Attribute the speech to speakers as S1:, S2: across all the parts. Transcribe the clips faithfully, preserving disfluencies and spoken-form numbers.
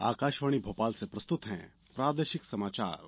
S1: आकाशवाणी भोपाल से प्रस्तुत हैं प्रादेशिक समाचार।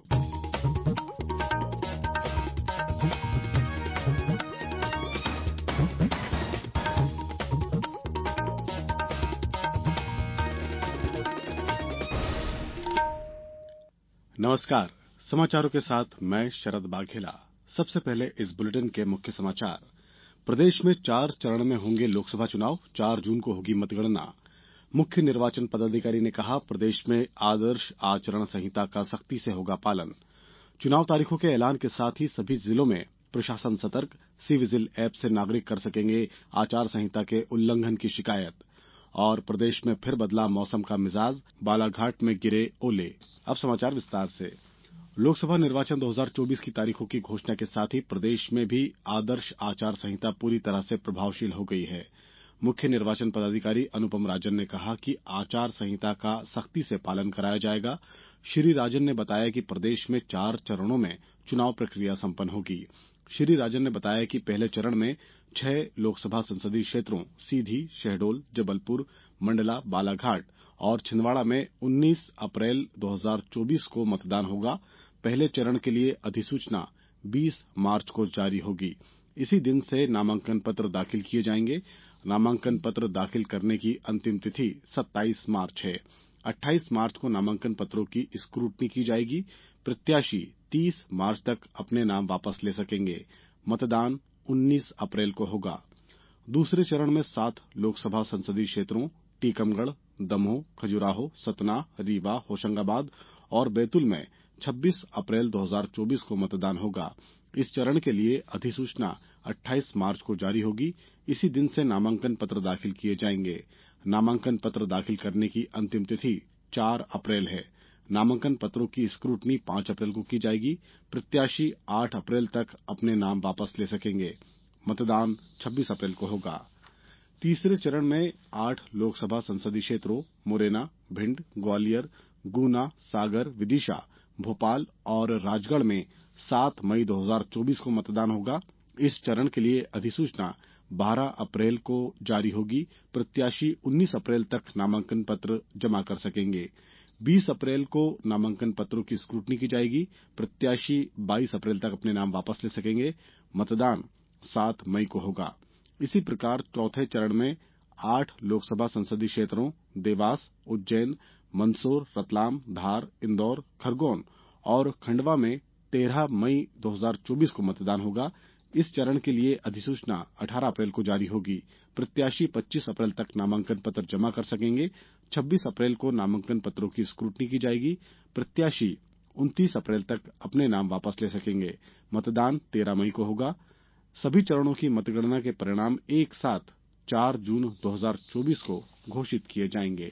S1: नमस्कार, समाचारों के साथ मैं शरद बाघेला। सबसे पहले इस बुलेटिन के मुख्य समाचार। प्रदेश में चार चरण में होंगे लोकसभा चुनाव, चार जून को होगी मतगणना। मुख्य निर्वाचन पदाधिकारी ने कहा, प्रदेश में आदर्श आचरण संहिता का सख्ती से होगा पालन। चुनाव तारीखों के ऐलान के साथ ही सभी जिलों में प्रशासन सतर्क। सी विजिल ऐप से नागरिक कर सकेंगे आचार संहिता के उल्लंघन की शिकायत। और प्रदेश में फिर बदला मौसम का मिजाज, बालाघाट में गिरे ओले। अब समाचार विस्तार से। लोकसभा निर्वाचन दो हज़ार चौबीस की तारीखों की घोषणा के साथ ही प्रदेश में भी आदर्श आचार संहिता पूरी तरह से प्रभावशील हो गई है। मुख्य निर्वाचन पदाधिकारी अनुपम राजन ने कहा कि आचार संहिता का सख्ती से पालन कराया जाएगा। श्री राजन ने बताया कि प्रदेश में चार चरणों में चुनाव प्रक्रिया संपन्न होगी। श्री राजन ने बताया कि पहले चरण में छह लोकसभा संसदीय क्षेत्रों सीधी, शहडोल, जबलपुर, मंडला, बालाघाट और छिंदवाड़ा में उन्नीस अप्रैल दो हज़ार चौबीस को मतदान होगा। पहले चरण के लिए अधिसूचना बीस मार्च को जारी होगी। इसी दिन से नामांकन पत्र दाखिल किए जाएंगे। नामांकन पत्र दाखिल करने की अंतिम तिथि सत्ताईस मार्च है। अट्ठाईस मार्च को नामांकन पत्रों की स्क्रूटनी की जाएगी। प्रत्याशी तीस मार्च तक अपने नाम वापस ले सकेंगे। मतदान उन्नीस अप्रैल को होगा। दूसरे चरण में सात लोकसभा संसदीय क्षेत्रों टीकमगढ़, दमोह, खजुराहो, सतना, रीवा, होशंगाबाद और बैतूल में छब्बीस अप्रैल दो हज़ार चौबीस को मतदान होगा। इस चरण के लिए अधिसूचना अट्ठाईस मार्च को जारी होगी। इसी दिन से नामांकन पत्र दाखिल किए जाएंगे। नामांकन पत्र दाखिल करने की अंतिम तिथि चार अप्रैल है। नामांकन पत्रों की स्क्रूटनी पांच अप्रैल को की जाएगी। प्रत्याशी आठ अप्रैल तक अपने नाम वापस ले सकेंगे। मतदान छब्बीस अप्रैल को होगा। तीसरे चरण में आठ लोकसभा संसदीय क्षेत्रों मुरैना, भिंड, ग्वालियर, गुना, सागर, विदिशा, भोपाल और राजगढ़ में सात मई दो हज़ार चौबीस को मतदान होगा। इस चरण के लिए अधिसूचना बारह अप्रैल को जारी होगी। प्रत्याशी उन्नीस अप्रैल तक नामांकन पत्र जमा कर सकेंगे। बीस अप्रैल को नामांकन पत्रों की स्क्रूटनी की जाएगी। प्रत्याशी बाईस अप्रैल तक अपने नाम वापस ले सकेंगे। मतदान सात मई को होगा। इसी प्रकार चौथे चरण में आठ लोकसभा संसदीय क्षेत्रों देवास, उज्जैन, मंदसौर, रतलाम, धार, इंदौर, खरगोन और खंडवा में तेरह मई दो हज़ार चौबीस को मतदान होगा। इस चरण के लिए अधिसूचना अठारह अप्रैल को जारी होगी। प्रत्याशी पच्चीस अप्रैल तक नामांकन पत्र जमा कर सकेंगे। छब्बीस अप्रैल को नामांकन पत्रों की स्क्रूटनी की जाएगी। प्रत्याशी उनतीस अप्रैल तक अपने नाम वापस ले सकेंगे। मतदान तेरह मई को होगा। सभी चरणों की मतगणना के परिणाम एक साथ चार जून दो हज़ार चौबीस को घोषित किए जाएंगे।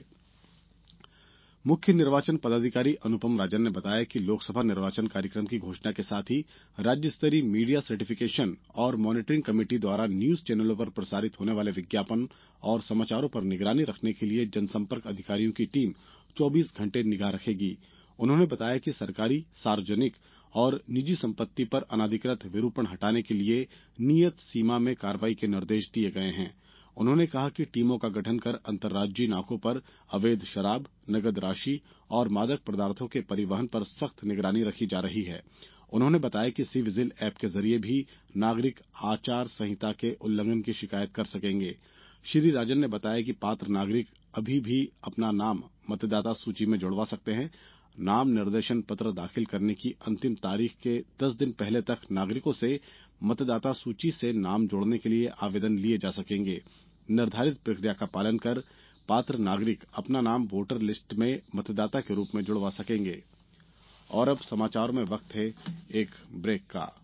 S1: मुख्य निर्वाचन पदाधिकारी अनुपम राजन ने बताया कि लोकसभा निर्वाचन कार्यक्रम की घोषणा के साथ ही राज्य स्तरीय मीडिया सर्टिफिकेशन और मॉनिटरिंग कमेटी द्वारा न्यूज चैनलों पर प्रसारित होने वाले विज्ञापन और समाचारों पर निगरानी रखने के लिए जनसंपर्क अधिकारियों की टीम चौबीस घंटे निगाह रखेगी। उन्होंने बताया कि सरकारी, सार्वजनिक और निजी संपत्ति पर अनाधिकृत विरूपण हटाने के लिए नियत सीमा में कार्रवाई के निर्देश दिए गए हैं। उन्होंने कहा कि टीमों का गठन कर अंतर्राज्यीय नाकों पर अवैध शराब, नगद राशि और मादक पदार्थों के परिवहन पर सख्त निगरानी रखी जा रही है। उन्होंने बताया कि सी विजिल ऐप के जरिए भी नागरिक आचार संहिता के उल्लंघन की शिकायत कर सकेंगे। श्री राजन ने बताया कि पात्र नागरिक अभी भी अपना नाम मतदाता सूची में जुड़वा सकते हैं। नाम निर्देशन पत्र दाखिल करने की अंतिम तारीख के दस दिन पहले तक नागरिकों से मतदाता सूची से नाम जोड़ने के लिए आवेदन लिए जा सकेंगे। निर्धारित प्रक्रिया का पालन कर पात्र नागरिक अपना नाम वोटर लिस्ट में मतदाता के रूप में जुड़वा सकेंगे। और अब समाचारों में वक्त है एक ब्रेक का।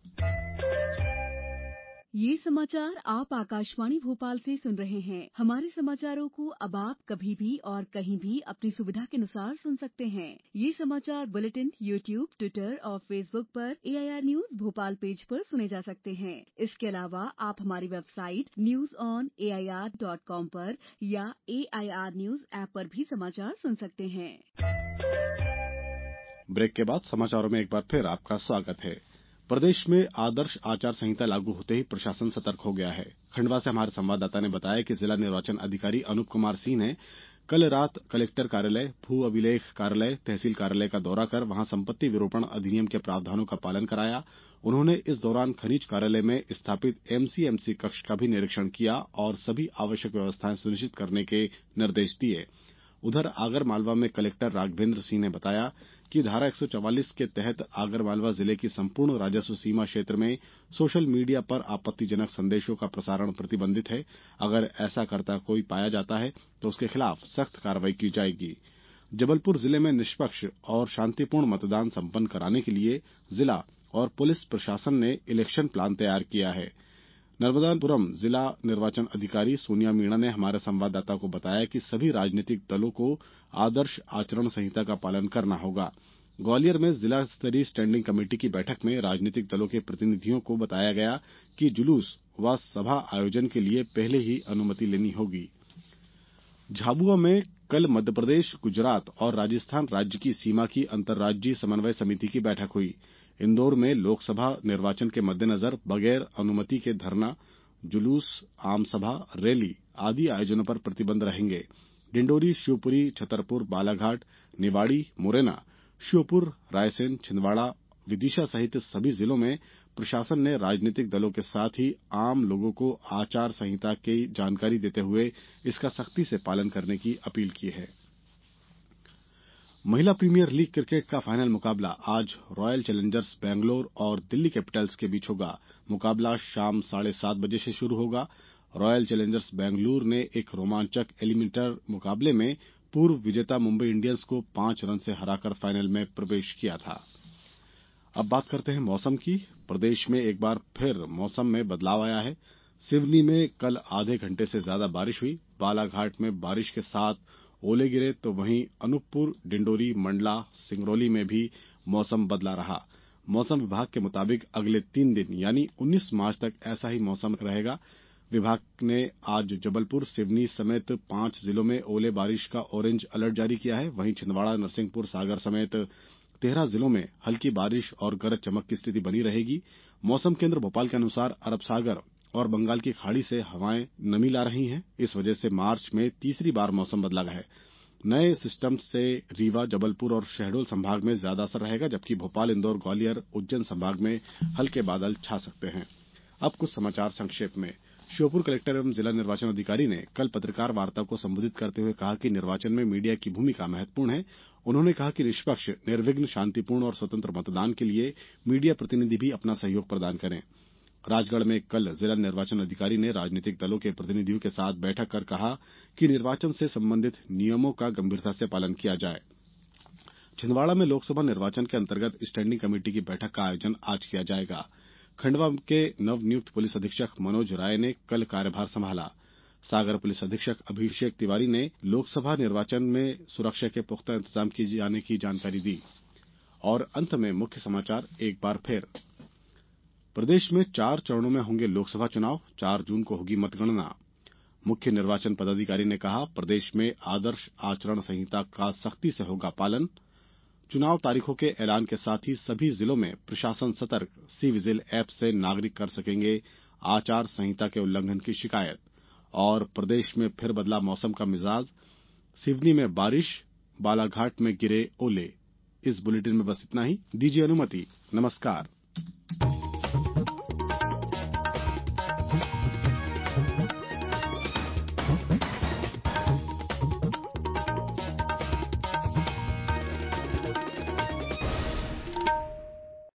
S2: ये समाचार आप आकाशवाणी भोपाल से सुन रहे हैं। हमारे समाचारों को अब आप कभी भी और कहीं भी अपनी सुविधा के अनुसार सुन सकते हैं। ये समाचार बुलेटिन यूट्यूब, ट्विटर और फेसबुक पर A I R news Bhopal page पर सुने जा सकते हैं। इसके अलावा आप हमारी website news on A I R dot com पर या A I R news app पर भी समाचार सुन सकते हैं।
S1: ब्रेक के बाद समाचारों में एक बार फिर आपका स्वागत है। प्रदेश में आदर्श आचार संहिता लागू होते ही प्रशासन सतर्क हो गया है। खंडवा से हमारे संवाददाता ने बताया कि जिला निर्वाचन अधिकारी अनूप कुमार सिंह ने कल रात कलेक्टर कार्यालय, भू अभिलेख कार्यालय, तहसील कार्यालय का दौरा कर वहां संपत्ति विरूपण अधिनियम के प्रावधानों का पालन कराया। उन्होंने इस दौरान खनिज कार्यालय में स्थापित एमसीएमसी कक्ष का भी निरीक्षण किया और सभी आवश्यक व्यवस्थाएं सुनिश्चित करने के निर्देश दिए। उधर आगरमालवा में कलेक्टर राघवेंद्र सिंह ने बताया कि धारा एक सौ चवालीस के तहत आगरमालवा जिले की संपूर्ण राजस्व सीमा क्षेत्र में सोशल मीडिया पर आपत्तिजनक संदेशों का प्रसारण प्रतिबंधित है। अगर ऐसा करता कोई पाया जाता है तो उसके खिलाफ सख्त कार्रवाई की जाएगी। जबलपुर जिले में निष्पक्ष और शांतिपूर्ण मतदान संपन्न कराने के लिए जिला और पुलिस प्रशासन ने इलेक्शन प्लान तैयार किया है। नर्मदापुरम जिला निर्वाचन अधिकारी सोनिया मीणा ने हमारे संवाददाता को बताया कि सभी राजनीतिक दलों को आदर्श आचरण संहिता का पालन करना होगा। ग्वालियर में जिला स्तरीय स्टैंडिंग कमेटी की बैठक में राजनीतिक दलों के प्रतिनिधियों को बताया गया कि जुलूस व सभा आयोजन के लिए पहले ही अनुमति लेनी होगी। झाबुआ में कल मध्यप्रदेश, गुजरात और राजस्थान राज्य की सीमा की अंतर्राज्यीय समन्वय समिति की बैठक हुई। इंदौर में लोकसभा निर्वाचन के मद्देनजर बगैर अनुमति के धरना, जुलूस, आमसभा, रैली आदि आयोजनों पर प्रतिबंध रहेंगे। डिंडोरी, शिवपुरी, छतरपुर, बालाघाट, निवाड़ी, मुरैना, श्योपुर, रायसेन, छिंदवाड़ा, विदिशा सहित सभी जिलों में प्रशासन ने राजनीतिक दलों के साथ ही आम लोगों को आचार संहिता की जानकारी देते हुए इसका सख्ती से पालन करने की अपील की है। महिला प्रीमियर लीग क्रिकेट का फाइनल मुकाबला आज रॉयल चैलेंजर्स बैंगलोर और दिल्ली कैपिटल्स के बीच होगा। मुकाबला शाम साढ़े सात बजे से शुरू होगा। रॉयल चैलेंजर्स बैंगलोर ने एक रोमांचक एलिमिनेटर मुकाबले में पूर्व विजेता मुंबई इंडियंस को पांच रन से हराकर फाइनल में प्रवेश किया था। अब बात करते हैं मौसम की। प्रदेश में एक बार फिर मौसम में बदलाव आया है। सिवनी में कल आधे घंटे से ज्यादा बारिश हुई। बालाघाट में बारिश के साथ ओले गिरे तो वहीं अनूपपुर, डिंडोरी, मंडला, सिंगरौली में भी मौसम बदला रहा। मौसम विभाग के मुताबिक अगले तीन दिन यानी उन्नीस मार्च तक ऐसा ही मौसम रहेगा। विभाग ने आज जबलपुर, सिवनी समेत पांच जिलों में ओले बारिश का ऑरेंज अलर्ट जारी किया है। वहीं छिंदवाड़ा, नरसिंहपुर, सागर समेत तेरह जिलों में हल्की बारिश और गरज चमक की स्थिति बनी रहेगी। मौसम केंद्र भोपाल के अनुसार अरब सागर और बंगाल की खाड़ी से हवाएं नमी ला रही हैं। इस वजह से मार्च में तीसरी बार मौसम बदला है। नए सिस्टम से रीवा, जबलपुर और शहडोल संभाग में ज्यादा असर रहेगा, जबकि भोपाल, इंदौर, ग्वालियर, उज्जैन संभाग में हल्के बादल छा सकते हैं। अब कुछ समाचार संक्षेप में। श्योपुर कलेक्टर एवं जिला निर्वाचन अधिकारी ने कल पत्रकार वार्ता को संबोधित करते हुए कहा कि निर्वाचन में मीडिया की भूमिका महत्वपूर्ण है। उन्होंने कहा कि निष्पक्ष, निर्विघ्न, शांतिपूर्ण और स्वतंत्र मतदान के लिए मीडिया प्रतिनिधि भी अपना सहयोग प्रदान करें। राजगढ़ में कल जिला निर्वाचन अधिकारी ने राजनीतिक दलों के प्रतिनिधियों के साथ बैठक कर कहा कि निर्वाचन से संबंधित नियमों का गंभीरता से पालन किया जाए। छिंदवाड़ा में लोकसभा निर्वाचन के अंतर्गत स्टैंडिंग कमेटी की बैठक का आयोजन आज किया जाएगा। खंडवा के नवनियुक्त पुलिस अधीक्षक मनोज राय ने कल कार्यभार संभाला। सागर पुलिस अधीक्षक अभिषेक तिवारी ने लोकसभा निर्वाचन में सुरक्षा के पुख्ता इंतजाम किए जाने की जानकारी दी। और अंत में मुख्य समाचार एक बार फिर। प्रदेश में चार चरणों में होंगे लोकसभा चुनाव। चार जून को होगी मतगणना। मुख्य निर्वाचन पदाधिकारी ने कहा, प्रदेश में आदर्श आचरण संहिता का सख्ती से होगा पालन। चुनाव तारीखों के ऐलान के साथ ही सभी जिलों में प्रशासन सतर्क। सी विजिल ऐप से नागरिक कर सकेंगे आचार संहिता के उल्लंघन की शिकायत। और प्रदेश में फिर बदला मौसम का मिजाज। सिवनी में बारिश, बालाघाट में गिरे ओले। इस बुलेटिन में बस इतना ही। दीजिए अनुमति। नमस्कार।